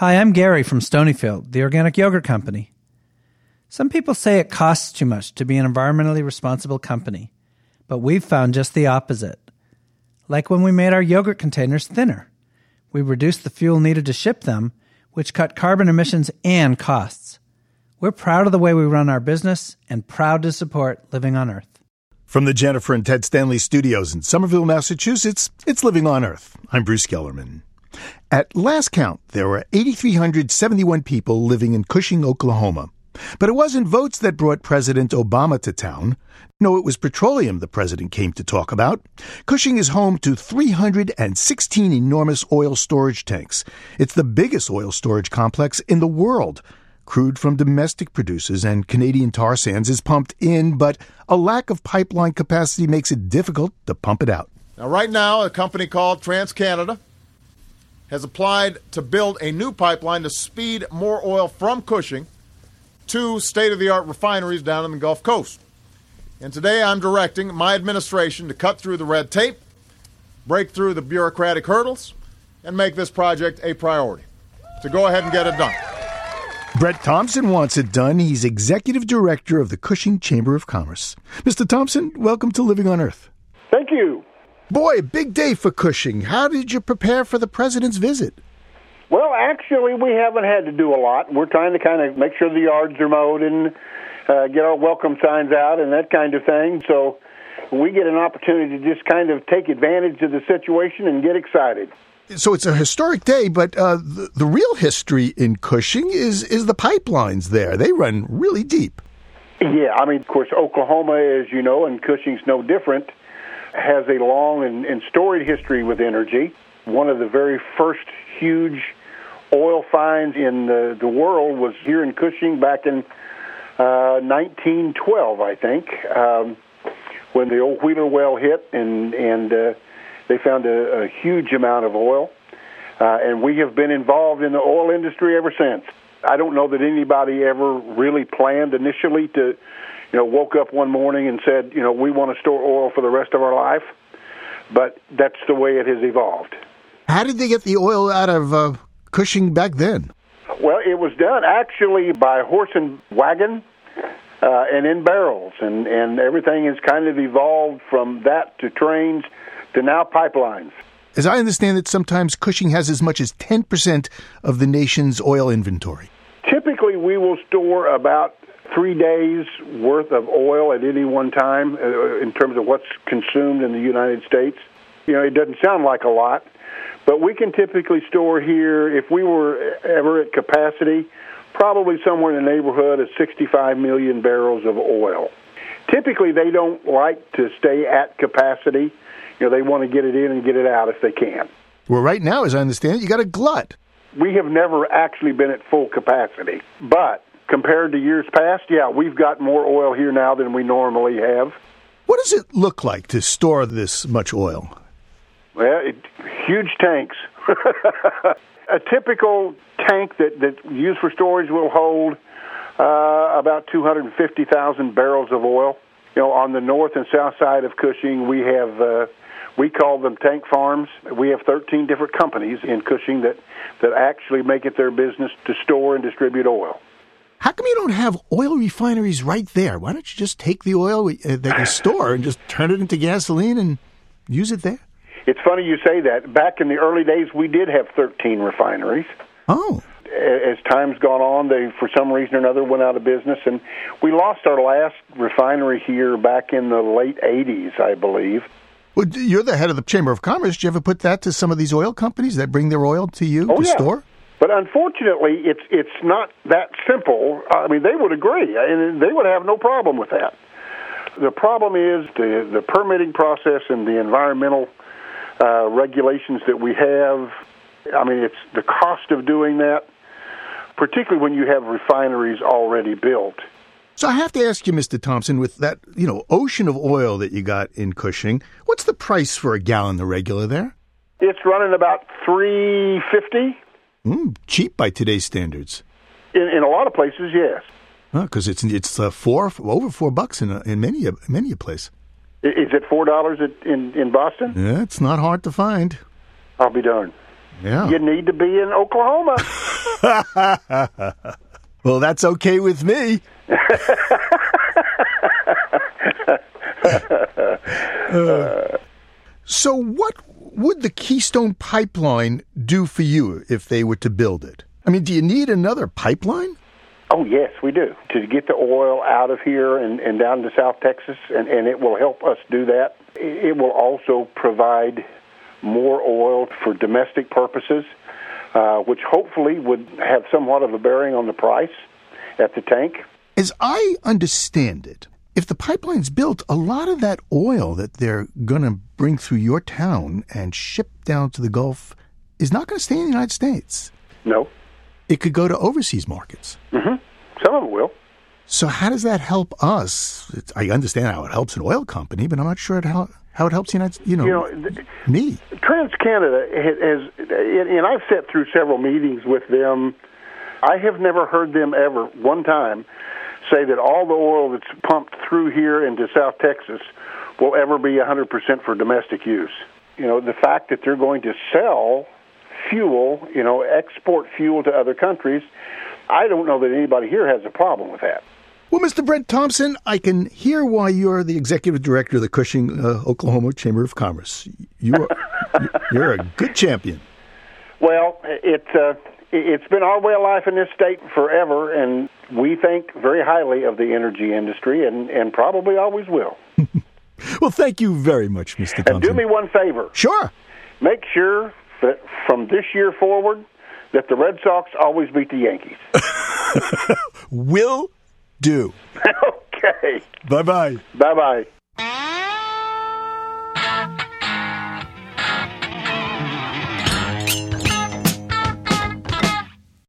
Hi, I'm Gary from Stonyfield, the organic yogurt company. Some people say it costs too much to be an environmentally responsible company, but we've found just the opposite. Like when we made our yogurt containers thinner. We reduced the fuel needed to ship them, which cut carbon emissions and costs. We're proud of the way we run our business and proud to support Living on Earth. From the Jennifer and Ted Stanley studios in Somerville, Massachusetts, it's Living on Earth. I'm Bruce Gellerman. At last count, there were 8,371 people living in Cushing, Oklahoma. But it wasn't votes that brought President Obama to town. No, it was petroleum the president came to talk about. Cushing is home to 316 enormous oil storage tanks. It's the biggest oil storage complex in the world. Crude from domestic producers and Canadian tar sands is pumped in, but a lack of pipeline capacity makes it difficult to pump it out. Now, right now, a company called TransCanada has applied to build a new pipeline to speed more oil from Cushing to state-of-the-art refineries down in the Gulf Coast. And today I'm directing my administration to cut through the red tape, break through the bureaucratic hurdles, and make this project a priority. So go ahead and get it done. Brett Thompson wants it done. He's executive director of the Cushing Chamber of Commerce. Mr. Thompson, welcome to Living on Earth. Thank you. Boy, big day for Cushing. How did you prepare for the president's visit? Well, actually, we haven't had to do a lot. We're trying to kind of make sure the yards are mowed and get our welcome signs out and that kind of thing. So we get an opportunity to just kind of take advantage of the situation and get excited. So it's a historic day, but the real history in Cushing is the pipelines there. They run really deep. Yeah, I mean, of course, Oklahoma, as you know, and Cushing's no different, has a long and storied history with energy. One of the very first huge oil finds in the world was here in Cushing back in 1912, I think, when the old Wheeler well hit, and they found a huge amount of oil. And we have been involved in the oil industry ever since. I don't know that anybody ever really planned initially to, woke up one morning and said, we want to store oil for the rest of our life. But that's the way it has evolved. How did they get the oil out of Cushing back then? Well, it was done actually by horse and wagon and in barrels. And everything has kind of evolved from that to trains to now pipelines. As I understand it, sometimes Cushing has as much as 10% of the nation's oil inventory. Typically, we will store about 3 days' worth of oil at any one time in terms of what's consumed in the United States. It doesn't sound like a lot, but we can typically store here, if we were ever at capacity, probably somewhere in the neighborhood of 65 million barrels of oil. Typically, they don't like to stay at capacity. They want to get it in and get it out if they can. Well, right now, as I understand it, you got a glut. We have never actually been at full capacity. But compared to years past, we've got more oil here now than we normally have. What does it look like to store this much oil? Well, huge tanks. A typical tank that's used for storage will hold about 250,000 barrels of oil. On the north and south side of Cushing, we have... we call them tank farms. We have 13 different companies in Cushing that actually make it their business to store and distribute oil. How come you don't have oil refineries right there? Why don't you just take the oil that you store and just turn it into gasoline and use it there? It's funny you say that. Back in the early days, we did have 13 refineries. Oh. As time's gone on, they, for some reason or another, went out of business, and we lost our last refinery here back in the late 80s, I believe. Well, you're the head of the Chamber of Commerce. Do you ever put that to some of these oil companies that bring their oil to you to store? But unfortunately, it's not that simple. I mean, they would agree, and they would have no problem with that. The problem is the permitting process and the environmental regulations that we have. I mean, it's the cost of doing that, particularly when you have refineries already built. So I have to ask you, Mr. Thompson, with that, ocean of oil that you got in Cushing, what's the price for a gallon the regular there? It's running about $3.50. Cheap by today's standards. In a lot of places, yes. Because it's over $4 in many a place. Is it $4 in Boston? Yeah, it's not hard to find. I'll be darned. Yeah. you need to be in Oklahoma. Well, that's okay with me. So what would the Keystone Pipeline do for you if they were to build it? I mean, do you need another pipeline? Oh, yes, we do. To get the oil out of here and down to South Texas, and it will help us do that. It will also provide more oil for domestic purposes, which hopefully would have somewhat of a bearing on the price at the tank. As I understand it, if the pipeline's built, a lot of that oil that they're going to bring through your town and ship down to the Gulf is not going to stay in the United States. No. It could go to overseas markets. Mm-hmm. Some of it will. So how does that help us? I understand how it helps an oil company, but I'm not sure how it helps me. TransCanada has, and I've sat through several meetings with them. I have never heard them ever, one time, say that all the oil that's pumped through here into South Texas will ever be 100% for domestic use. The fact that they're going to sell fuel, export fuel to other countries, I don't know that anybody here has a problem with that. Well, Mr. Brent Thompson, I can hear why you're the executive director of the Cushing, Oklahoma Chamber of Commerce. You're a good champion. Well, it's been our way of life in this state forever, and we think very highly of the energy industry, and probably always will. Well, thank you very much, Mr. Thompson. And do me one favor. Sure. Make sure that from this year forward that the Red Sox always beat the Yankees. Will do. Okay. Bye-bye. Bye-bye.